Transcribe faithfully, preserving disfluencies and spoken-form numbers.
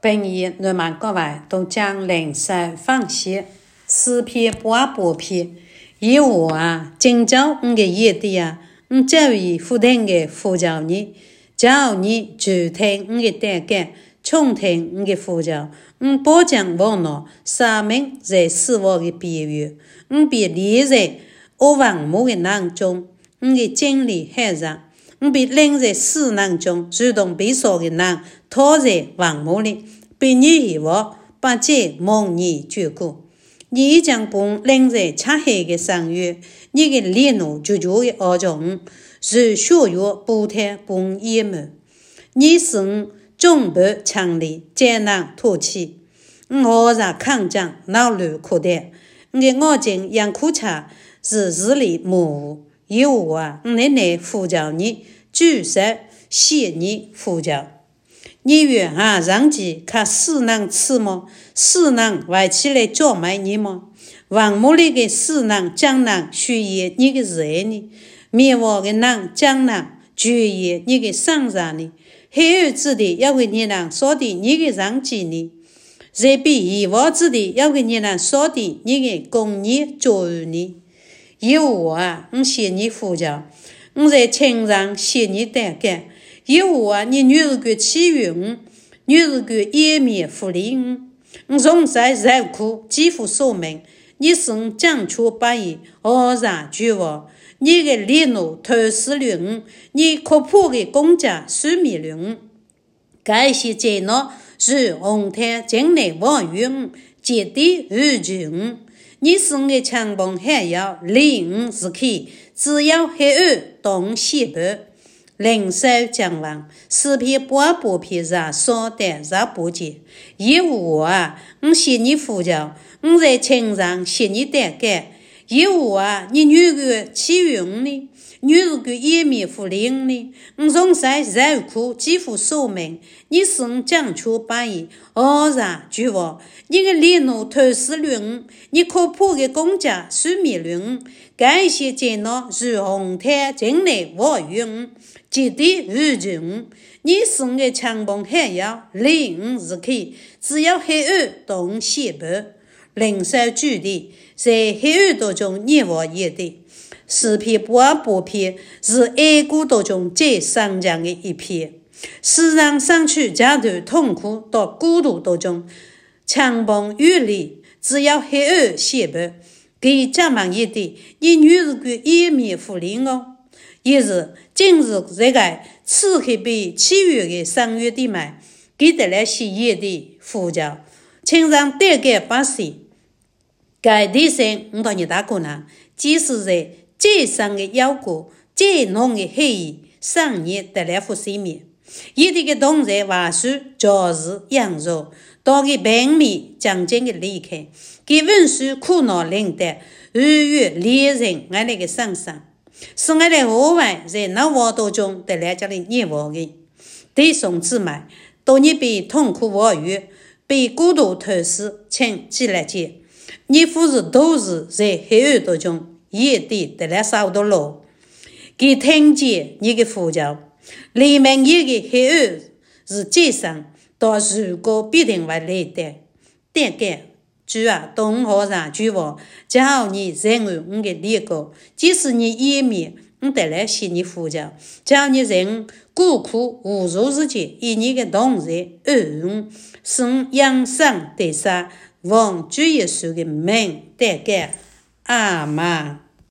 本义你们各位都将灵山放弃诗篇八百篇，以我啊，今朝我的业的啊，我教育不停的呼叫你，叫你注听我的带感，重听我的呼叫，我保证我呢，生命在死亡的边缘，我别立在恶王母的囊中，我的精力海上。我被领在死囊中，如同被烧的囊拖在王母里，被你希望把这梦你绝过。你将把领在漆黑的深渊，你的烈怒久久的恶中，如血月不停不淹没。你是我中不强力，艰难脱起。我何尝抗战恼怒苦胆？我的眼睛眼苦茶是日里模糊。有我啊，我奶奶呼叫你，举手谢你呼叫。你愿啊让其看死囊吃吗？死囊歪起来叫卖你吗？王母里的死囊江囊血液你的热呢？灭亡的囊江囊绝液你的伤伤呢？黑暗之地要为你囊说的你的让记呢？热比遗忘之地要为你囊说的你的公义教育呢？有我啊，我谢你呼叫，我在情上谢你带感。有我啊，你女儿个起源我，女儿个湮灭福利我，我从在受苦几乎寿命，你是我将出不义，何然绝望？你的烈怒透视了我，你可怕的公家疏灭了我。该些灾难如红毯进来望远我，绝对无惧我。你是我的强棒还要离我是可，只要黑暗动西北，灵手将亡，诗篇八百篇上少单上不节。有我啊，我谢你呼叫，我在情上谢你带感。有我啊，你女个起源呢？女儿个湮灭福灵呢？我从在受苦几乎寿命，你是我将出不义，何然绝望？你的烈怒透视了我，你可怕的公家疏灭了我。该些灾难如红毯进来望远我，绝对无惧我。你是我的强棒还要离我是可，只要黑暗动西北，灵手举地，在黑暗当中你我也的。诗篇八百篇是哀歌当中最伤强的一篇，时常上去夹断痛苦到孤独当中，强棒远离，只要黑暗西北，给家忙一点，你女儿个湮灭福利哦。也是今日这个此刻被七月的三月的买，给得来些夜的呼叫，请让带给百姓。该地生我到你大姑娘，即使在最深的妖果，最浓的黑夜，上夜得来复生命。一定的同在瓦数，教士养肉，到个平民将近的离开，给文书苦恼领导，二月猎人俺那个上上，是俺的后外在那沃当中得来家里热望的，对送之买，到你被痛苦沃月，被孤独透视，请起来接，你不是都是在黑暗当中。也得得来烧到路，给听见你的呼叫，黎明夜的黑暗是最深，到如果必定会来的。但感主啊，东河上绝望，叫你人为我的烈高，即使你湮灭，我得来谢你呼叫，叫你人孤苦无助之间，以你的同在安稳，使我养生得杀，望主耶稣的名但感阿们。